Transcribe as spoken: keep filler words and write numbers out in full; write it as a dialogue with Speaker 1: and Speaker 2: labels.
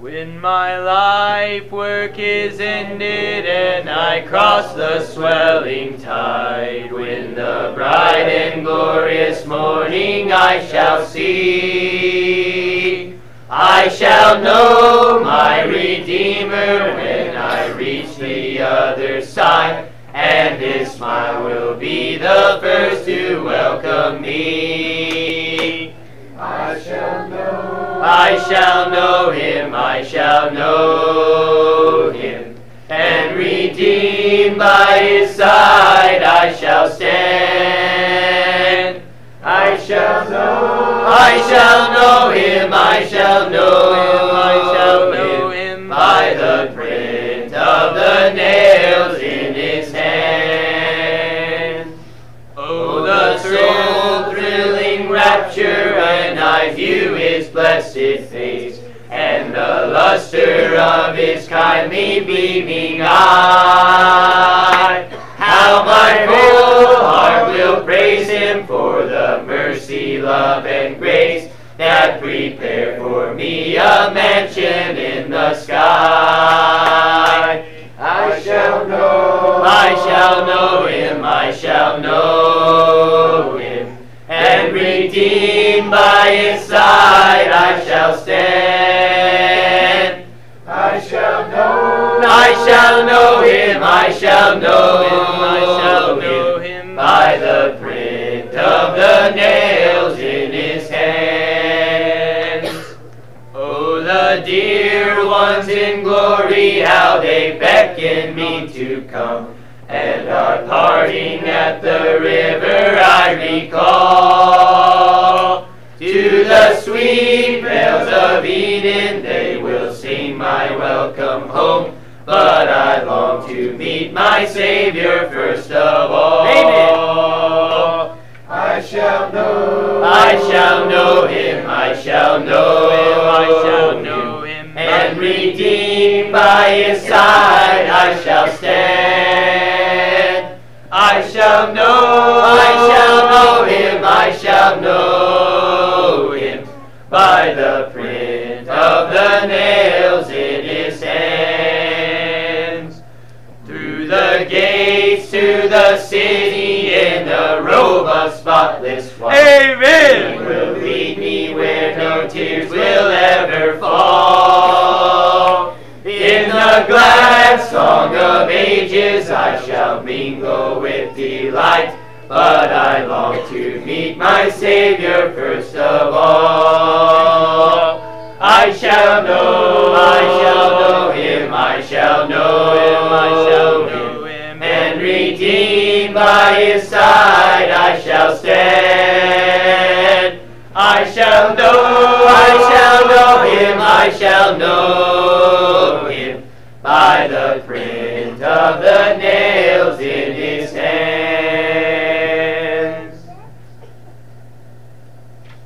Speaker 1: When my life work is ended and I cross the swelling tide, when the bright and glorious morning I shall see, I shall know my Redeemer when I reach the other side, and His smile will be the first to welcome me.
Speaker 2: I shall know,
Speaker 1: I shall know Him, I shall know Him, and redeemed by His side I shall stand. I shall know, I shall know Him, I shall know Him, I shall know Him by the print of the nails in His hand. Oh, the soul-thrilling rapture when I view His blessed face, and the luster of His kindly beaming eye. How my whole heart will praise Him for the mercy, love, and grace that prepare for me a mansion in the sky.
Speaker 2: I shall know,
Speaker 1: I shall know Him, I shall know Him, and redeemed by His side I shall stand.
Speaker 2: I shall know,
Speaker 1: I shall know Him, I shall know Him, I shall know Him by the print of the nails in His hands. Oh, the dear ones in glory, how they beckon me to come, and our parting at the river I recall. To the sweet bells of Eden they will sing my welcome home, but I long to meet my Savior first of all.
Speaker 2: Amen. I shall know,
Speaker 1: I shall know Him, I shall know Him, I shall know Him, and redeemed by His side I shall stand. I shall know, I shall know Him, I shall know Him by the print of the nails in His hands. Through the gates to the city in the robe of spotless white.
Speaker 2: Amen.
Speaker 1: He will lead me where no tears will ever fall. In the glad song of ages I shall mingle with delight, but I long to meet my Savior first of all. I shall know, I shall know Him, I shall know Him, I shall know Him, and redeemed by His side I shall stand. I shall know, I shall know Him, I shall know Him by the print of the nails